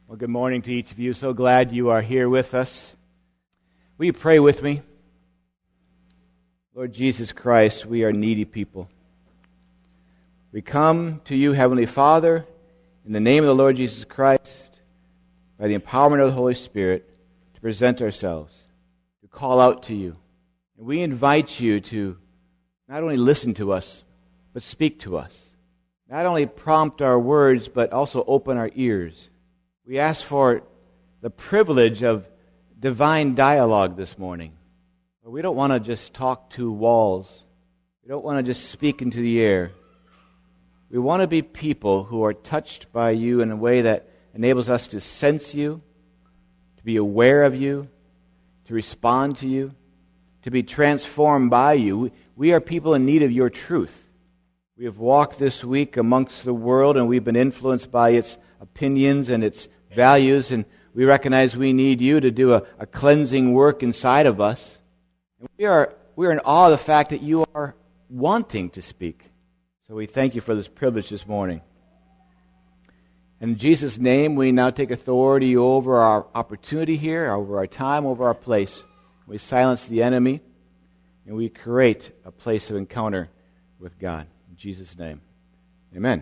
Well, good morning to each of you. So glad you are here with us. Will you pray with me? Lord Jesus Christ, we are needy people. We come to you, Heavenly Father, in the name of the Lord Jesus Christ, by the empowerment of the Holy Spirit, to present ourselves, to call out to you. And we invite you to not only listen to us, but speak to us. Not only prompt our words, but also open our ears. We ask for the privilege of divine dialogue this morning. We don't want to just talk to walls. We don't want to just speak into the air. We want to be people who are touched by you in a way that enables us to sense you, to be aware of you, to respond to you, to be transformed by you. We are people in need of your truth. We have walked this week amongst the world, and we've been influenced by its opinions and its values, and we recognize we need you to do a cleansing work inside of us. And we are in awe of the fact that you are wanting to speak. So we thank you for this privilege this morning. And in Jesus' name, we now take authority over our opportunity here, over our time, over our place. We silence the enemy, and we create a place of encounter with God. In Jesus' name, amen.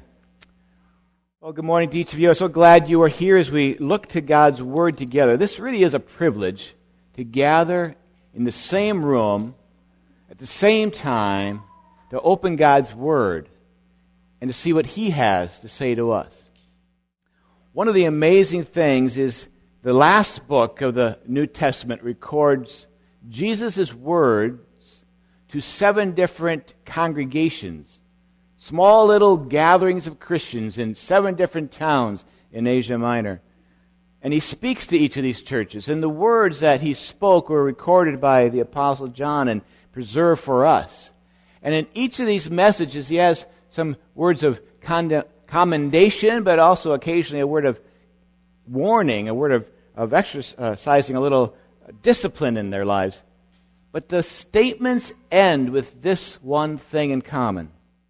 Well, good morning to each of you. I'm so glad you are here as we look to God's Word together. This really is a privilege to gather in the same room at the same time to open God's Word and to see what He has to say to us. One of the amazing things is the last book of the New Testament records Jesus' words to 7 different congregations. Small little gatherings of Christians in 7 different towns in Asia Minor. And he speaks to each of these churches. And the words that he spoke were recorded by the Apostle John and preserved for us. And in each of these messages, he has some words of commendation, but also occasionally a word of warning, a word of exercising a little discipline in their lives. But the statements end with this one thing in common.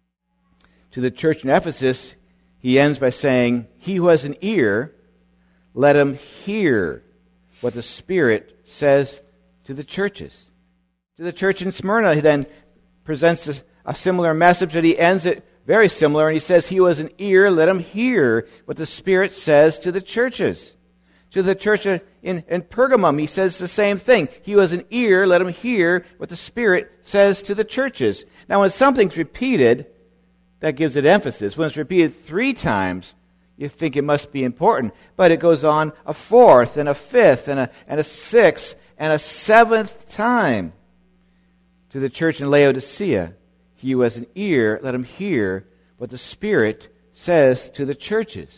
To the church in Ephesus, he ends by saying, "He who has an ear, let him hear what the Spirit says to the churches." To the church in Smyrna, he then presents a similar message, but he ends it very similar, and he says, "He who has an ear, let him hear what the Spirit says to the churches." To the church in Pergamum, he says the same thing. "He who has an ear, let him hear what the Spirit says to the churches." Now, when something's repeated, that gives it emphasis. When it's repeated 3 times, you think it must be important. But it goes on a 4th and a 5th and a 6th and a 7th time. To the church in Laodicea, "He who has an ear, let him hear what the Spirit says to the churches."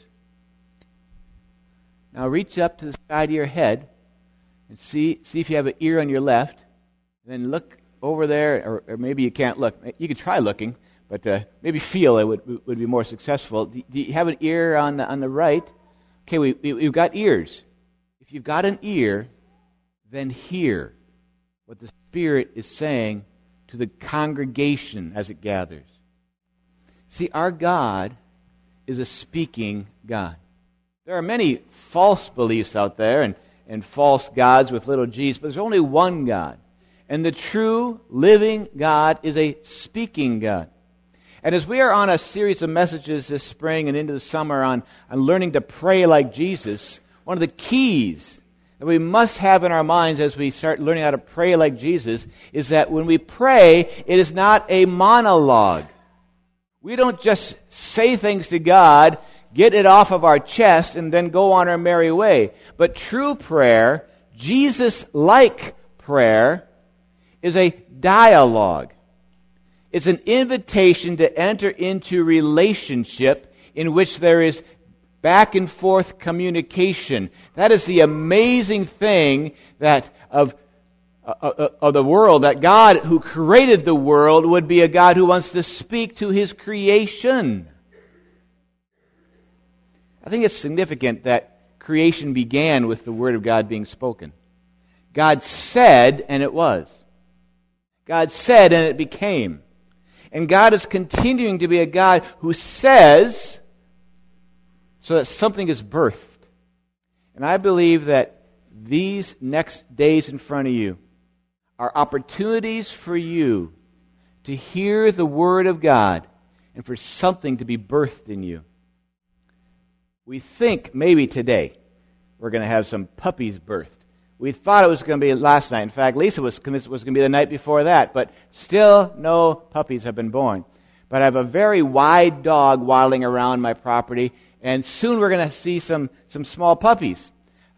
Now reach up to the side of your head and see if you have an ear on your left. Then look over there, or maybe you can't look. You can try looking. But maybe feel it would be more successful. Do you have an ear on the right? Okay, we've got ears. If you've got an ear, then hear what the Spirit is saying to the congregation as it gathers. See, our God is a speaking God. There are many false beliefs out there and false gods with little g's, but there's only one God. And the true, living God is a speaking God. And as we are on a series of messages this spring and into the summer on learning to pray like Jesus, one of the keys that we must have in our minds as we start learning how to pray like Jesus is that when we pray, it is not a monologue. We don't just say things to God, get it off of our chest, and then go on our merry way. But true prayer, Jesus-like prayer, is a dialogue. It's an invitation to enter into relationship in which there is back and forth communication. That is the amazing thing that of the world, that God who created the world would be a God who wants to speak to His creation. I think it's significant that creation began with the Word of God being spoken. God said, and it was. God said, and it became. And God is continuing to be a God who says so that something is birthed. And I believe that these next days in front of you are opportunities for you to hear the Word of God and for something to be birthed in you. We think maybe today we're going to have some puppies birthed. We thought it was going to be last night. In fact, Lisa was convinced it was going to be the night before that, but still no puppies have been born. But I have a very wide dog waddling around my property, and soon we're going to see some small puppies.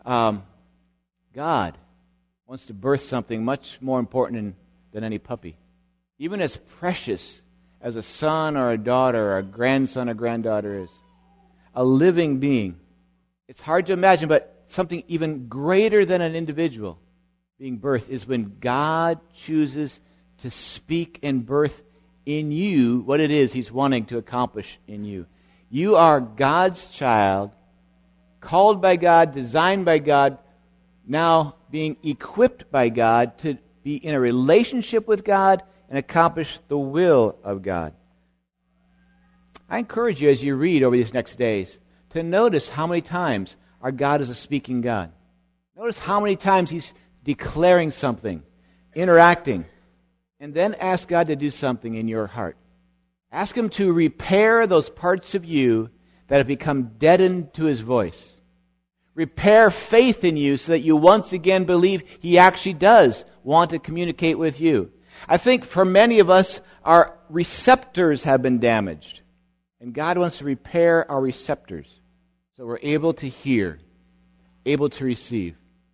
God wants to birth something much more important than any puppy. Even as precious as a son or a daughter or a grandson or granddaughter is. A living being. It's hard to imagine, but something even greater than an individual being birthed is when God chooses to speak and birth in you what it is He's wanting to accomplish in you. You are God's child, called by God, designed by God, now being equipped by God to be in a relationship with God and accomplish the will of God. I encourage you as you read over these next days to notice how many times our God is a speaking God. Notice how many times He's declaring something, interacting, and then ask God to do something in your heart. Ask Him to repair those parts of you that have become deadened to His voice. Repair faith in you so that you once again believe He actually does want to communicate with you. I think for many of us, our receptors have been damaged. And God wants to repair our receptors so we're able to hear, able to receive.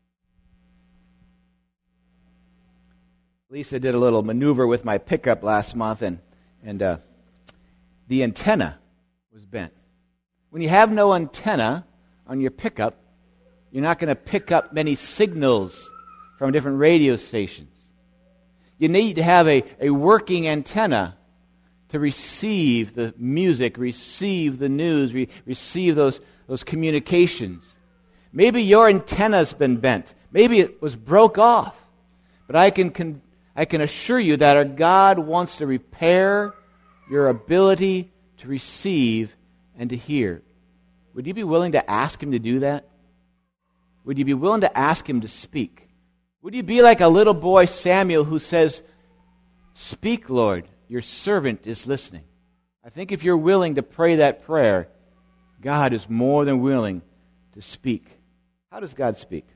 Lisa did a little maneuver with my pickup last month, and the antenna was bent. When you have no antenna on your pickup, you're not going to pick up many signals from different radio stations. You need to have a working antenna to receive the music, receive the news, receive those communications. Maybe your antenna's been bent. Maybe it was broke off. But I can assure you that our God wants to repair your ability to receive and to hear. Would you be willing to ask Him to do that? Would you be willing to ask Him to speak? Would you be like a little boy Samuel who says, "Speak, Lord, your servant is listening"? I think if you're willing to pray that prayer, God is more than willing to speak. How does God speak?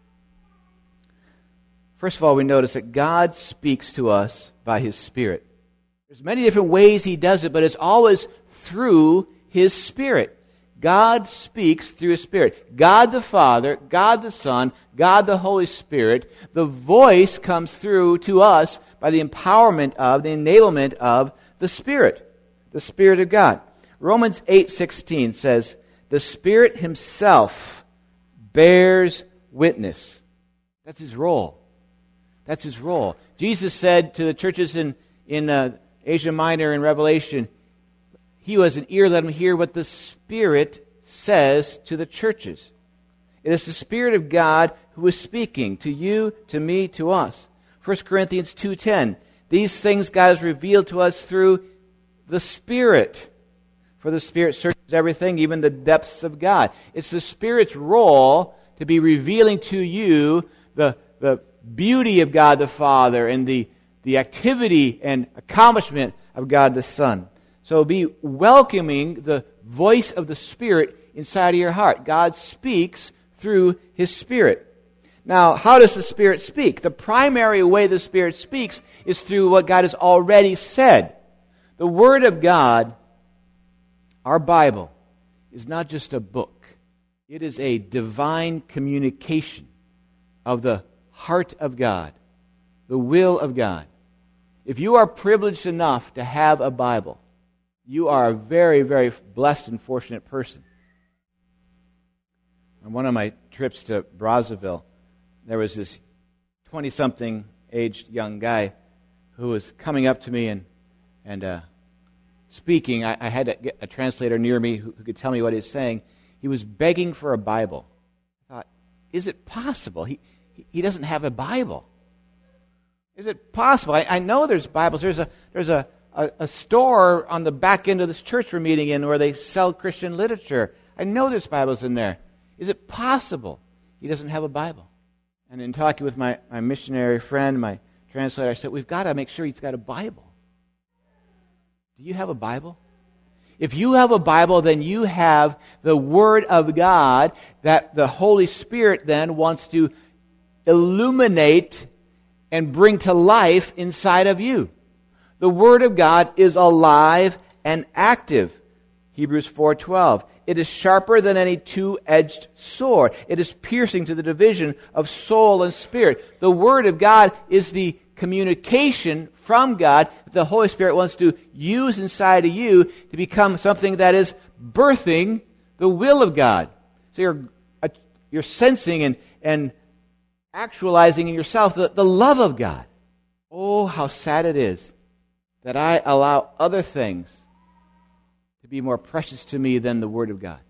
First of all, we notice that God speaks to us by His Spirit. There's many different ways He does it, but it's always through His Spirit. God speaks through His Spirit. God the Father, God the Son, God the Holy Spirit. The voice comes through to us by the empowerment of, the enablement of the Spirit of God. Romans 8:16 says, "The Spirit Himself bears witness." That's His role. That's His role. Jesus said to the churches in Asia Minor in Revelation, "He who has an ear, let him hear what the Spirit says to the churches." It is the Spirit of God who is speaking to you, to me, to us. 1 Corinthians 2:10, "These things God has revealed to us through the Spirit. For the Spirit searches everything, even the depths of God." It's the Spirit's role to be revealing to you the beauty of God the Father and the activity and accomplishment of God the Son. So be welcoming the voice of the Spirit inside of your heart. God speaks through His Spirit. Now, how does the Spirit speak? The primary way the Spirit speaks is through what God has already said. The Word of God, our Bible, is not just a book. It is a divine communication of the heart of God, the will of God. If you are privileged enough to have a Bible, you are a very, very blessed and fortunate person. On one of my trips to Brazzaville, there was this 20-something aged young guy who was coming up to me and speaking. I had to get a translator near me who could tell me what he was saying. He was begging for a Bible. I thought, is it possible? He doesn't have a Bible. Is it possible? I know there's Bibles. There's a store on the back end of this church we're meeting in where they sell Christian literature. I know there's Bibles in there. Is it possible? he doesn't have a Bible. And in talking with my missionary friend, my translator, I said, we've got to make sure he's got a Bible. Do you have a Bible? If you have a Bible, then you have the Word of God that the Holy Spirit then wants to illuminate and bring to life inside of you. The Word of God is alive and active. Hebrews 4:12. It is sharper than any two-edged sword. It is piercing to the division of soul and spirit. The Word of God is the communication from God that the Holy Spirit wants to use inside of you to become something that is birthing the will of God. So you're sensing and actualizing in yourself the love of God. Oh, how sad it is that I allow other things to be more precious to me than the Word of God.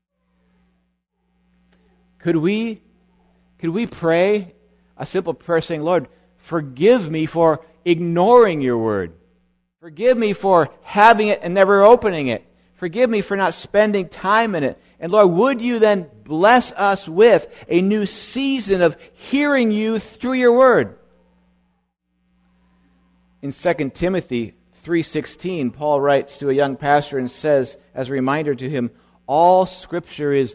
Could we pray a simple prayer saying, Lord, forgive me for ignoring your Word. Forgive me for having it and never opening it. Forgive me for not spending time in it. And Lord, would you then bless us with a new season of hearing you through your Word? In 2 Timothy 3:16, Paul writes to a young pastor and says, as a reminder to him, all Scripture is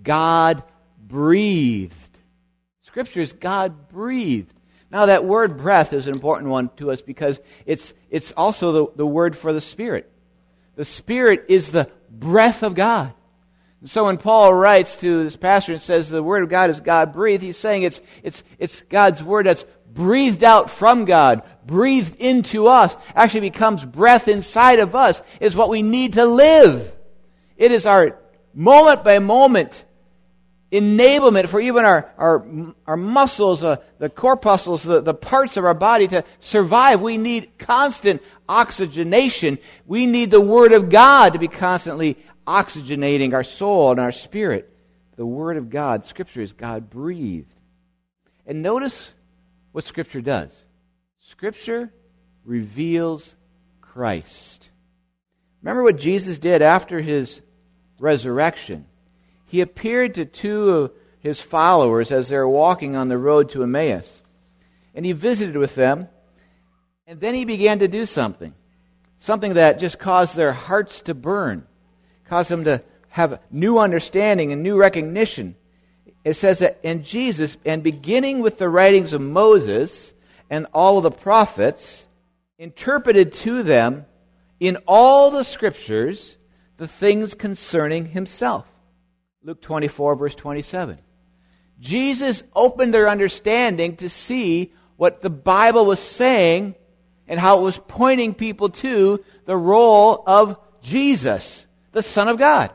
God-breathed. Scripture is God-breathed. Now that word breath is an important one to us because it's also the word for the Spirit. The Spirit is the breath of God. And so when Paul writes to this pastor and says the Word of God is God-breathed, he's saying it's God's Word that's breathed out from God, breathed into us, actually becomes breath inside of us. It's what we need to live. It is our moment by moment enablement for even our muscles, the corpuscles, the parts of our body to survive. We need constant oxygenation. We need the Word of God to be constantly oxygenating our soul and our spirit. The Word of God, Scripture is God-breathed. And notice what Scripture does. Scripture reveals Christ. Remember what Jesus did after His resurrection. He appeared to two of His followers as they were walking on the road to Emmaus. And He visited with them. And then He began to do something. Something that just caused their hearts to burn. Caused them to have new understanding and new recognition. It says that in Jesus, and beginning with the writings of Moses and all of the prophets, interpreted to them in all the Scriptures the things concerning Himself. Luke 24, verse 27. Jesus opened their understanding to see what the Bible was saying and how it was pointing people to the role of Jesus, the Son of God.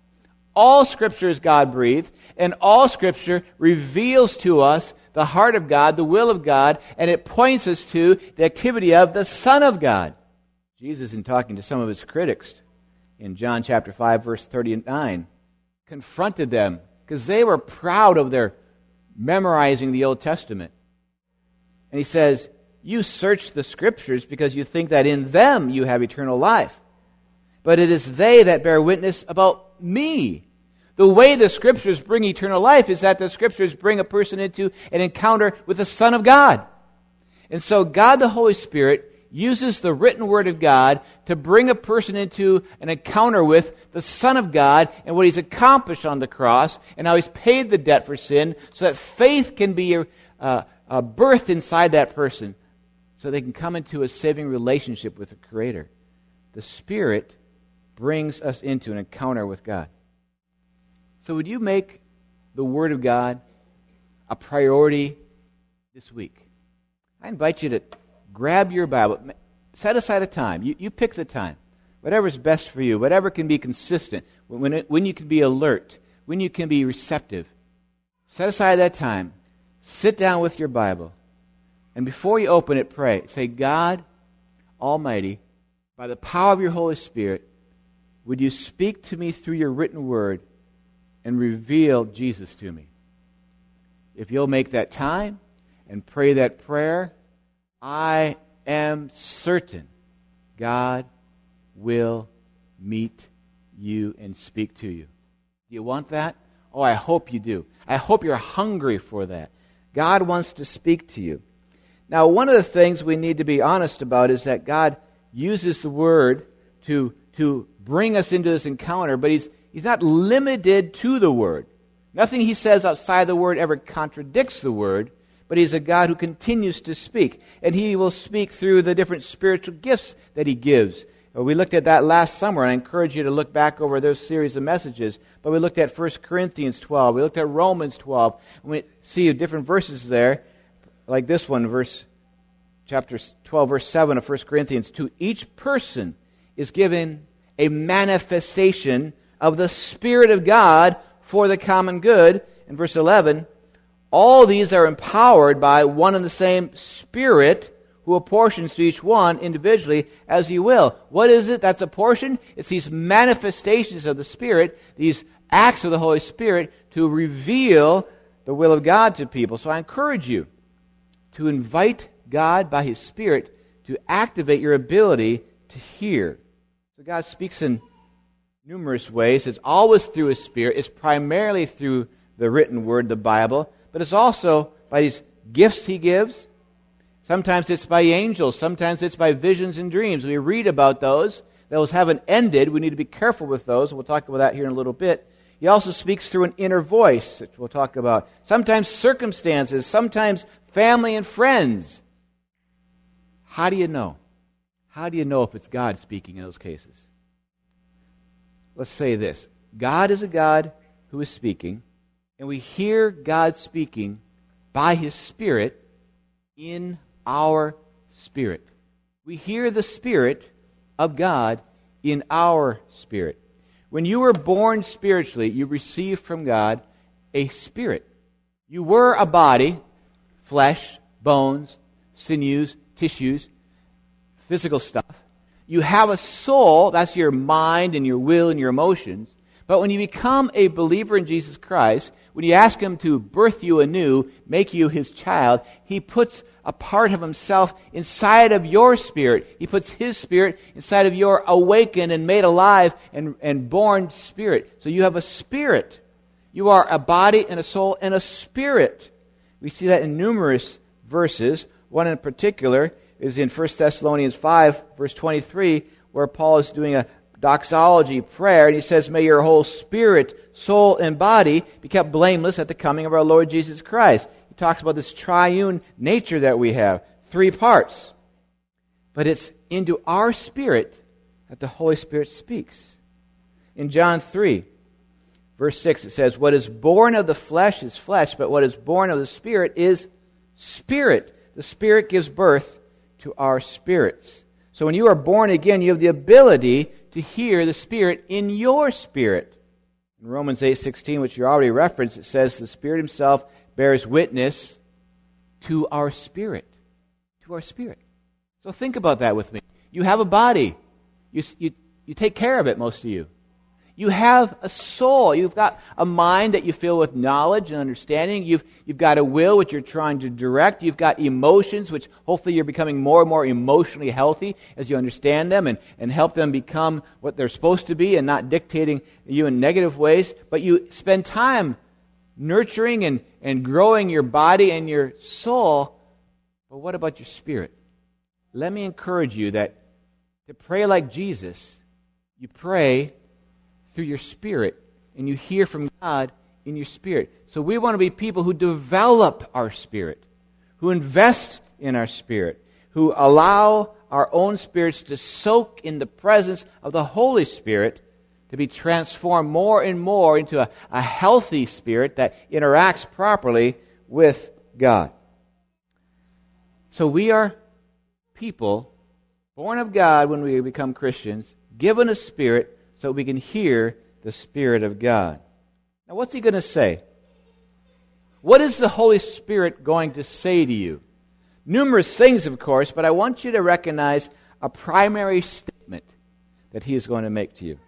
All Scripture is God-breathed, and all Scripture reveals to us the heart of God, the will of God, and it points us to the activity of the Son of God. Jesus, in talking to some of His critics in John chapter 5, verse 39, confronted them because they were proud of their memorizing the Old Testament. And He says, you search the Scriptures because you think that in them you have eternal life. But it is they that bear witness about me. The way the Scriptures bring eternal life is that the Scriptures bring a person into an encounter with the Son of God. And so God the Holy Spirit uses the written Word of God to bring a person into an encounter with the Son of God and what He's accomplished on the cross and how He's paid the debt for sin so that faith can be birthed inside that person so they can come into a saving relationship with the Creator. The Spirit brings us into an encounter with God. So would you make the Word of God a priority this week? I invite you to grab your Bible, set aside a time. You pick the time. Whatever's best for you, whatever can be consistent, when you can be alert, when you can be receptive. Set aside that time. Sit down with your Bible. And before you open it, pray. Say, God Almighty, by the power of your Holy Spirit, would you speak to me through your written Word and reveal Jesus to me? If you'll make that time and pray that prayer, I am certain God will meet you and speak to you. Do you want that? Oh, I hope you do. I hope you're hungry for that. God wants to speak to you. Now, one of the things we need to be honest about is that God uses the Word to bring us into this encounter, but He's not limited to the Word. Nothing He says outside the Word ever contradicts the Word, but He's a God who continues to speak. And He will speak through the different spiritual gifts that He gives. We looked at that last summer, and I encourage you to look back over those series of messages. But we looked at 1 Corinthians 12. We looked at Romans 12. And we see different verses there, like this one, chapter 12, verse 7 of 1 Corinthians. To each person is given a manifestation of the Spirit of God for the common good. In verse 11, all these are empowered by one and the same Spirit, who apportions to each one individually as He will. What is it that's apportioned? It's these manifestations of the Spirit, these acts of the Holy Spirit to reveal the will of God to people. So I encourage you to invite God by His Spirit to activate your ability to hear. So God speaks in numerous ways. It's always through His Spirit. It's primarily through the written Word, the Bible, but it's also by these gifts He gives. Sometimes it's by angels. Sometimes it's by visions and dreams. We read about those. Those haven't ended. We need to be careful with those. We'll talk about that here in a little bit. He also speaks through an inner voice, which we'll talk about. Sometimes circumstances. Sometimes family and friends. How do you know? How do you know if it's God speaking in those cases? Let's say this. God is a God who is speaking, and we hear God speaking by His Spirit in our spirit. We hear the Spirit of God in our spirit. When you were born spiritually, you received from God a spirit. You were a body, flesh, bones, sinews, tissues, physical stuff. You have a soul, that's your mind and your will and your emotions. But when you become a believer in Jesus Christ, when you ask Him to birth you anew, make you His child, He puts a part of Himself inside of your spirit. He puts His Spirit inside of your awakened and made alive and born spirit. So you have a spirit. You are a body and a soul and a spirit. We see that in numerous verses. One in particular is in 1 Thessalonians 5, verse 23, where Paul is doing a doxology prayer, and he says, may your whole spirit, soul, and body be kept blameless at the coming of our Lord Jesus Christ. He talks about this triune nature that we have, 3 parts. But it's into our spirit that the Holy Spirit speaks. In John 3, verse 6, it says, what is born of the flesh is flesh, but what is born of the Spirit is spirit. The Spirit gives birth to our spirits. So when you are born again, you have the ability to hear the Spirit in your spirit. In Romans 8:16, which you already referenced, it says the Spirit Himself bears witness to our spirit. To our spirit. So think about that with me. You have a body. You take care of it, most of you. You have a soul. You've got a mind that you fill with knowledge and understanding. You've got a will which you're trying to direct. You've got emotions, which hopefully you're becoming more and more emotionally healthy as you understand them and help them become what they're supposed to be and not dictating you in negative ways. But you spend time nurturing and growing your body and your soul. But what about your spirit? Let me encourage you that to pray like Jesus, you pray through your spirit, and you hear from God in your spirit. So we want to be people who develop our spirit, who invest in our spirit, who allow our own spirits to soak in the presence of the Holy Spirit to be transformed more and more into a healthy spirit that interacts properly with God. So we are people born of God when we become Christians, given a spirit so we can hear the Spirit of God. Now, what's He going to say? What is the Holy Spirit going to say to you? Numerous things, of course, but I want you to recognize a primary statement that He is going to make to you.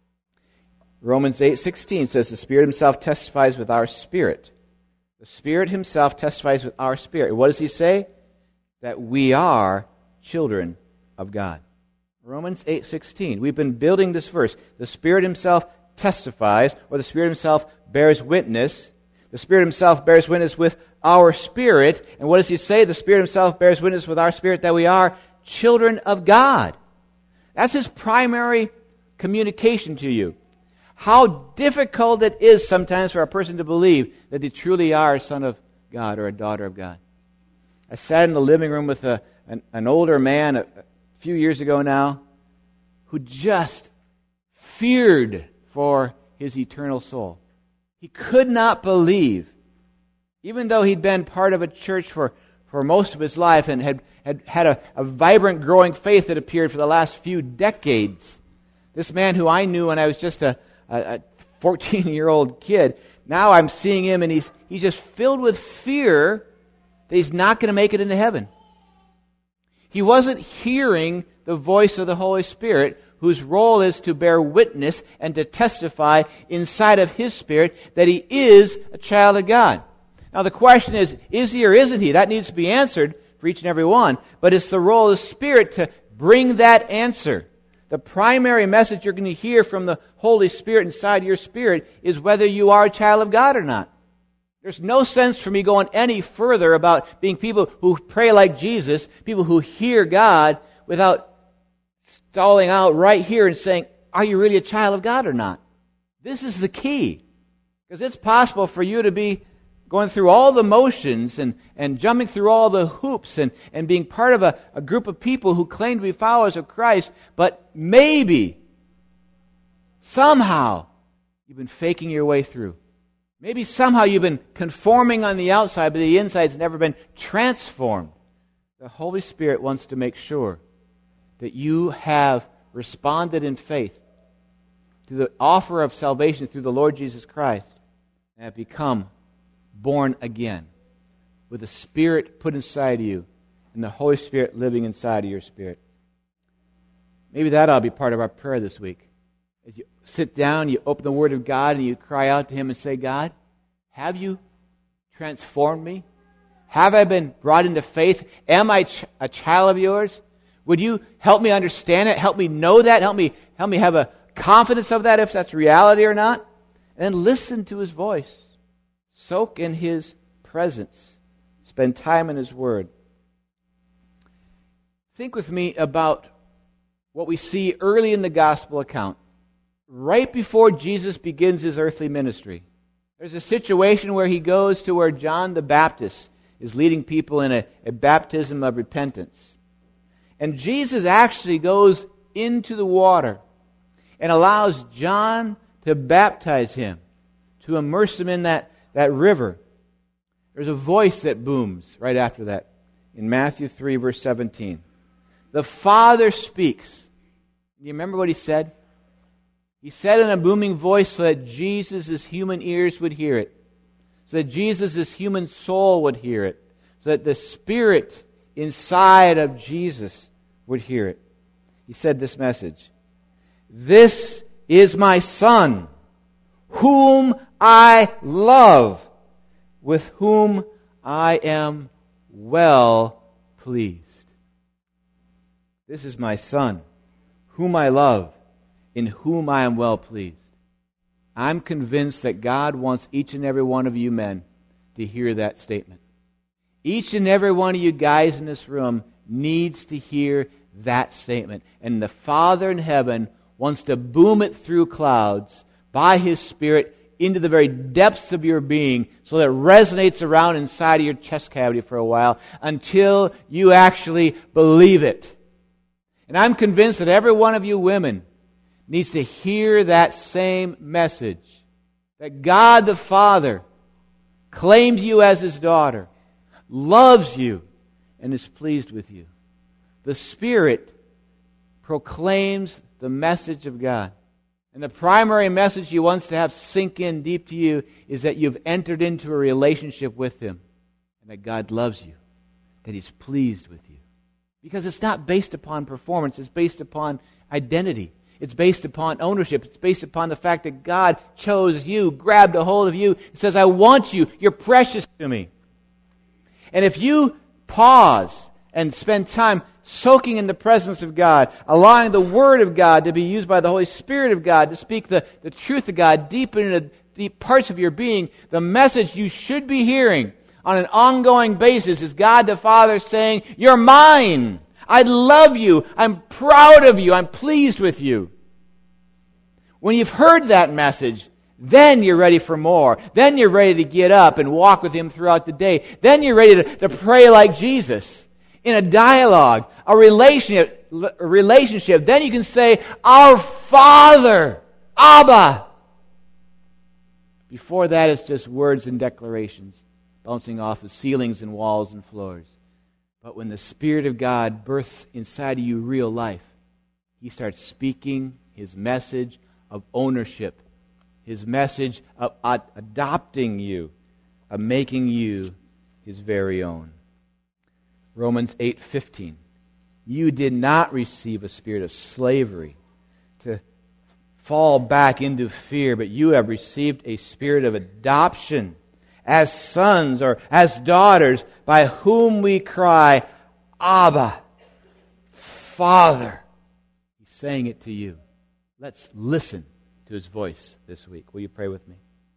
Romans 8:16 says, the Spirit Himself testifies with our spirit. The Spirit Himself testifies with our spirit. What does He say? That we are children of God. Romans 8:16. We've been building this verse. The Spirit Himself testifies, or the Spirit Himself bears witness. The Spirit Himself bears witness with our spirit. And what does He say? The Spirit Himself bears witness with our spirit that we are children of God. That's His primary communication to you. How difficult it is sometimes for a person to believe that they truly are a son of God or a daughter of God. I sat in the living room with an older man a few years ago now who just feared for his eternal soul. He could not believe, even though he'd been part of a church for most of his life and had a vibrant, growing faith that appeared for the last few decades. This man who I knew when I was just a 14-year-old kid, now I'm seeing him and he's just filled with fear that he's not going to make it into heaven. He wasn't hearing the voice of the Holy Spirit, whose role is to bear witness and to testify inside of his spirit that he is a child of God. Now the question is he or isn't he? That needs to be answered for each and every one. But it's the role of the Spirit to bring that answer. The primary message you're going to hear from the Holy Spirit inside your spirit is whether you are a child of God or not. There's no sense for me going any further about being people who pray like Jesus, people who hear God, without stalling out right here and saying, are you really a child of God or not? This is the key. Because it's possible for you to be going through all the motions and jumping through all the hoops and being part of a group of people who claim to be followers of Christ, but maybe, somehow, you've been faking your way through. Maybe somehow you've been conforming on the outside, but the inside's never been transformed. The Holy Spirit wants to make sure that you have responded in faith to the offer of salvation through the Lord Jesus Christ and have become born again with the Spirit put inside of you and the Holy Spirit living inside of your spirit. Maybe that ought to be part of our prayer this week. As you sit down, you open the Word of God and you cry out to Him and say, God, have you transformed me? Have I been brought into faith? Am I a child of yours? Would you help me understand it? Help me know that? Help me have a confidence of that, if that's reality or not? And then listen to His voice. Soak in His presence. Spend time in His Word. Think with me about what we see early in the gospel account. Right before Jesus begins His earthly ministry, there's a situation where He goes to where John the Baptist is leading people in a baptism of repentance. And Jesus actually goes into the water and allows John to baptize him, to immerse him in that river. There's a voice that booms right after that in Matthew 3, verse 17. The Father speaks. You remember what He said? He said in a booming voice so that Jesus' human ears would hear it, so that Jesus' human soul would hear it, so that the Spirit inside of Jesus would hear it. He said this message: "This is my Son, whom I love, with whom I am well pleased." This is my Son, whom I love, in whom I am well pleased. I'm convinced that God wants each and every one of you men to hear that statement. Each and every one of you guys in this room needs to hear that statement. And the Father in heaven wants to boom it through clouds by His Spirit into the very depths of your being so that it resonates around inside of your chest cavity for a while until you actually believe it. And I'm convinced that every one of you women needs to hear that same message. That God the Father claims you as His daughter, loves you, and is pleased with you. The Spirit proclaims the message of God. And the primary message He wants to have sink in deep to you is that you've entered into a relationship with Him and that God loves you, that He's pleased with you. Because it's not based upon performance, it's based upon identity. It's based upon ownership. It's based upon the fact that God chose you, grabbed a hold of you, and says, I want you. You're precious to me. And if you pause and spend time soaking in the presence of God, allowing the Word of God to be used by the Holy Spirit of God to speak the truth of God deep into the deep parts of your being, the message you should be hearing on an ongoing basis is God the Father saying, you're mine. I love you. I'm proud of you. I'm pleased with you. When you've heard that message, then you're ready for more. Then you're ready to get up and walk with Him throughout the day. Then you're ready to pray like Jesus in a dialogue, a relationship. Then you can say, Our Father, Abba. Before that, it's just words and declarations bouncing off of ceilings and walls and floors. But when the Spirit of God births inside of you real life, He starts speaking His message of ownership, His message of adopting you, of making you His very own. Romans 8:15. You did not receive a spirit of slavery to fall back into fear, but you have received a spirit of adoption as sons or as daughters, by whom we cry, Abba, Father. He's saying it to you. Let's listen to His voice this week. Will you pray with me?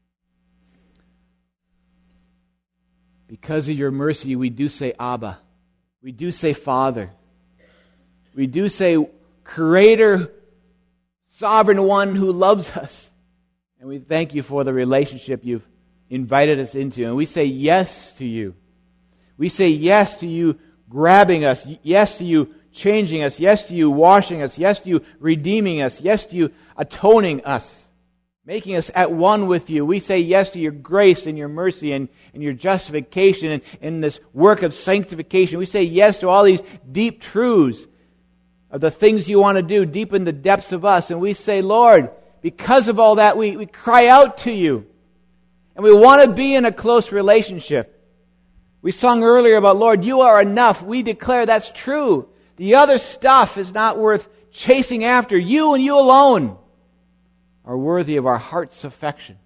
Because of your mercy, we do say Abba. We do say Father. We do say Creator, Sovereign One who loves us. And we thank you for the relationship you've invited us into. And we say yes to you. We say yes to you grabbing us. Yes to you changing us. Yes to you washing us. Yes to you redeeming us. Yes to you atoning us. Making us at one with you. We say yes to your grace and your mercy and your justification and this work of sanctification. We say yes to all these deep truths of the things you want to do deep in the depths of us. And we say, Lord, because of all that, we cry out to you. And we want to be in a close relationship. We sung earlier about, Lord, you are enough. We declare that's true. The other stuff is not worth chasing after. You and you alone are worthy of our heart's affection.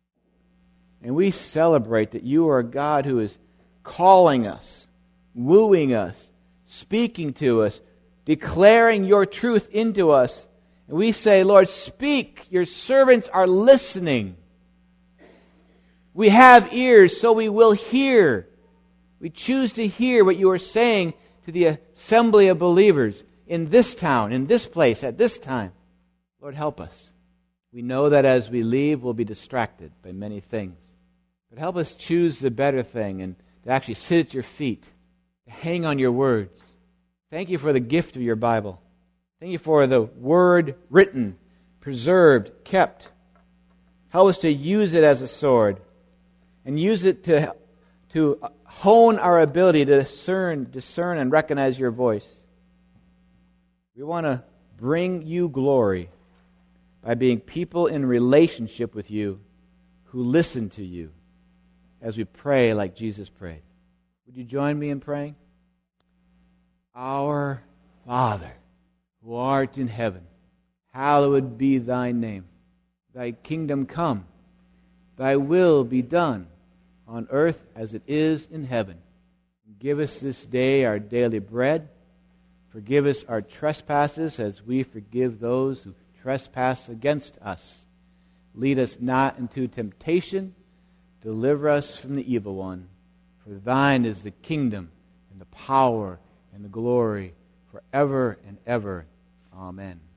And we celebrate that you are a God who is calling us, wooing us, speaking to us, declaring your truth into us. And we say, Lord, speak. Your servants are listening. We have ears, so we will hear. We choose to hear what you are saying to the assembly of believers in this town, in this place, at this time. Lord, help us. We know that as we leave, we'll be distracted by many things. But help us choose the better thing and to actually sit at your feet, to hang on your words. Thank you for the gift of your Bible. Thank you for the word written, preserved, kept. Help us to use it as a sword and use it to hone our ability to discern and recognize your voice. We want to bring you glory by being people in relationship with you who listen to you as we pray like Jesus prayed. Would you join me in praying? Our Father, who art in heaven, hallowed be thy name. Thy kingdom come, thy will be done on earth as it is in heaven. Give us this day our daily bread. Forgive us our trespasses as we forgive those who trespass against us. Lead us not into temptation. Deliver us from the evil one. For thine is the kingdom and the power and the glory forever and ever. Amen.